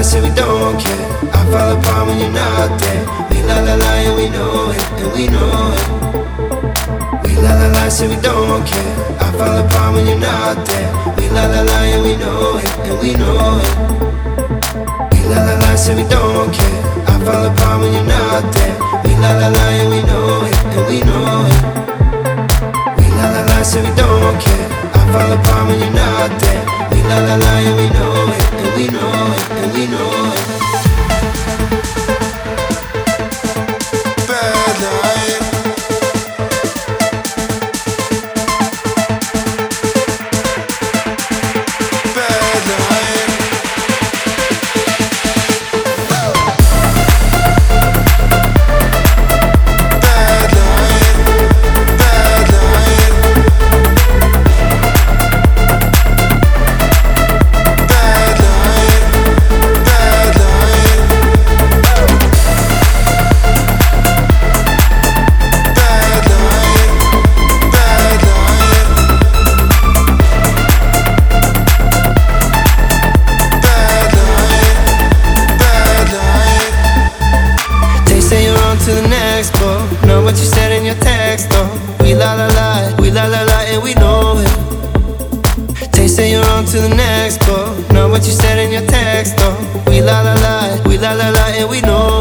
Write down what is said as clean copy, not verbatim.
la, say we don't care. I fall apart when you're not there. We la la la and we know it, and we know it. We la la la, say we don't care. I fall apart when you're not there. We la la la and we know it, and we know it. We la la la, say we don't care. I fall apart when you're not there. We la la la and we know it, and we know it. We la la la, say we don't care. I fall apart when you're not there. We la la la and we know it, and we know it, and we know it. Bad night. Bad night. Bad night. Bad night. Bad night. Bad night. Bad night. Bad night. Bad night. Bad night. They say you're on to the next, bro. Know what you said in your text, though. We la la la, and we know it. They say you're on to the next, bro. Know what you said in your text, though. We la la la, and we know